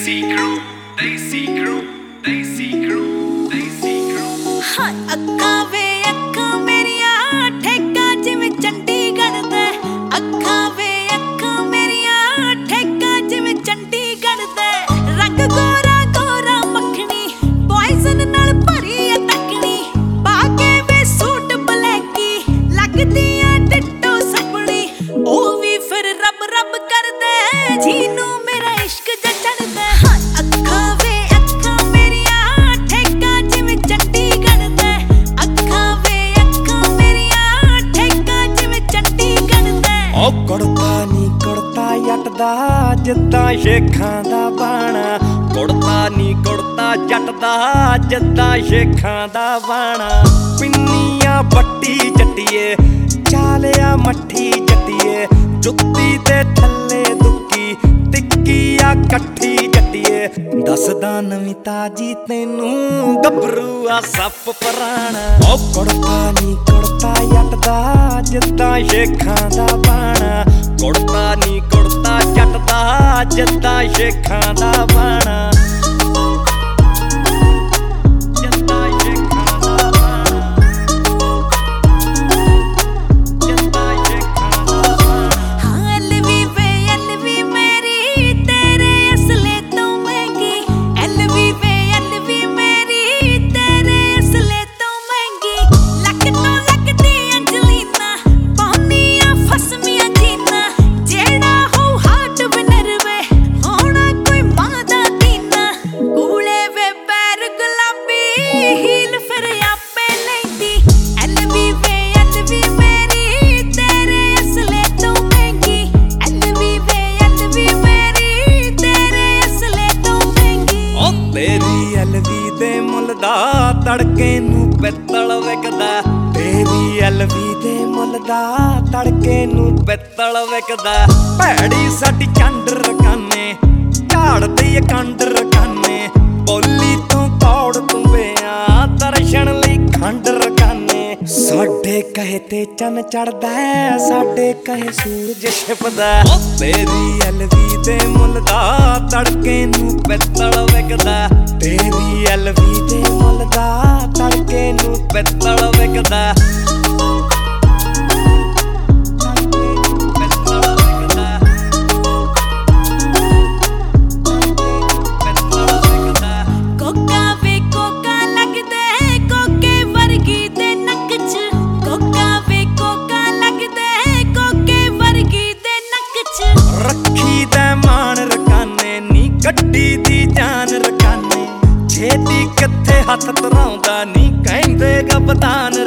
Daisy crew, Daisy crew, Daisy crew, Daisy crew. हाँ अक्खा वे अक्खा मेरिया ठेका जिवें चंडीगढ़ दे अक्खा वे अक्खा मेरिया ठेका जिवें चंडीगढ़ दे रंग गोरा गोरा मक्खनी पॉइजन नाल भरी है तकनी पाके वे सूट ब्लैकी लगदी है डिट्टो सपनी ओ भी फिर रब रब कर दे जीनू मेरा इश्क जचड़ दे हाँ अक्खा वे अक्खा मेरिया ठेका जिवें चंडीगढ़ दे अक्खा वे अक्खा मेरिया ठेका जिवें चंडीगढ़ दे ओ कुड़ता नी कुड़ता जट दा जिद्दां शेखां दा बाणा कुड़ता नी कुड़ता जट दा जिद्दां शेखां दा बाणा पिन्नियां पट्टी जट्टिए चालिया मट्ठी जट्टिए जुत्ती ते थल्ले दुक्की टिक्किया कट्ठी जट्टिए दसदा नवीं ताजी तैनू गभरू आ सप पराणा ओ कुड़ता नी कुड़ता जट दा जिद्दां शेखां दा बाणा कुड़ता नी कुड़ता जट दा जिद्दां शेखां दा बाणा तेरी LV दे मुल दा तड़के नू पित्तल विकदा तेरी LV दे मुल दा तड़के नू पित्तल विकदा भैड़ी साडी चंड रकाने झाड़दी कंड रकाने बोली तू कौड़ तू बेआ दर्शन लई खंड रकाने साडे कहे ते चन चढ़दा साडे कहे सूरज छिपदा तेरी LV दे मुल दा तड़के नू पित्तल विकदा तेरी LV दे मुल दा तड़के नू पित्तल विकदा रखी दे मान रकाने नी गड्डी दी जान रकाने छेती किथे हथ धराउंदा नी कहंदे गबदान